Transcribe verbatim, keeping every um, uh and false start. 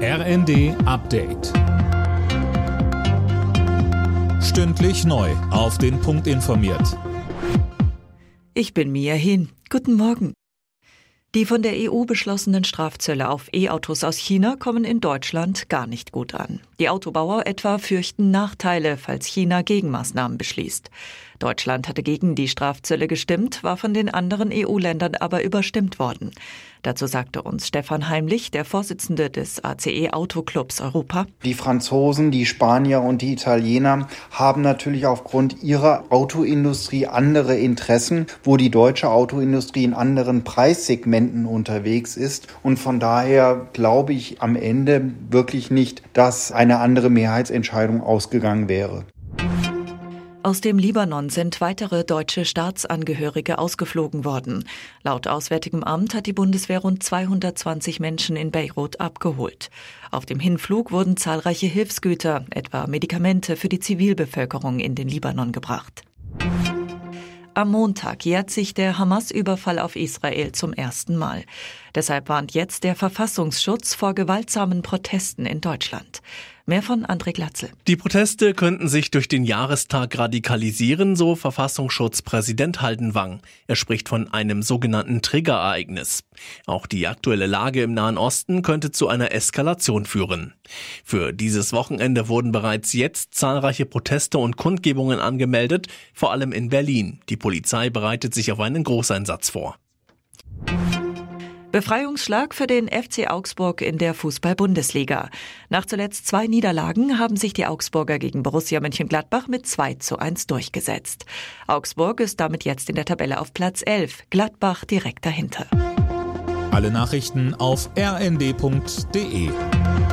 R N D Update. Stündlich neu auf den Punkt informiert. Ich bin Mia Hin. Guten Morgen. Die von der E U beschlossenen Strafzölle auf E-Autos aus China kommen in Deutschland gar nicht gut an. Die Autobauer etwa fürchten Nachteile, falls China Gegenmaßnahmen beschließt. Deutschland hatte gegen die Strafzölle gestimmt, war von den anderen E U-Ländern aber überstimmt worden. Dazu sagte uns Stefan Heimlich, der Vorsitzende des A C E-Autoclubs Europa. Die Franzosen, die Spanier und die Italiener haben natürlich aufgrund ihrer Autoindustrie andere Interessen, wo die deutsche Autoindustrie in anderen Preissegmenten unterwegs ist. Und von daher glaube ich am Ende wirklich nicht, dass eine andere Mehrheitsentscheidung ausgegangen wäre. Aus dem Libanon sind weitere deutsche Staatsangehörige ausgeflogen worden. Laut Auswärtigem Amt hat die Bundeswehr rund zweihundertzwanzig Menschen in Beirut abgeholt. Auf dem Hinflug wurden zahlreiche Hilfsgüter, etwa Medikamente für die Zivilbevölkerung in den Libanon gebracht. Am Montag jährt sich der Hamas-Überfall auf Israel zum ersten Mal. Deshalb warnt jetzt der Verfassungsschutz vor gewaltsamen Protesten in Deutschland. Mehr von André Glatzel. Die Proteste könnten sich durch den Jahrestag radikalisieren, so Verfassungsschutzpräsident Haldenwang. Er spricht von einem sogenannten Triggerereignis. Auch die aktuelle Lage im Nahen Osten könnte zu einer Eskalation führen. Für dieses Wochenende wurden bereits jetzt zahlreiche Proteste und Kundgebungen angemeldet, vor allem in Berlin. Die Polizei bereitet sich auf einen Großeinsatz vor. Befreiungsschlag für den F C Augsburg in der Fußball-Bundesliga. Nach zuletzt zwei Niederlagen haben sich die Augsburger gegen Borussia Mönchengladbach mit zwei zu eins durchgesetzt. Augsburg ist damit jetzt in der Tabelle auf Platz elf, Gladbach direkt dahinter. Alle Nachrichten auf r n d punkt d e.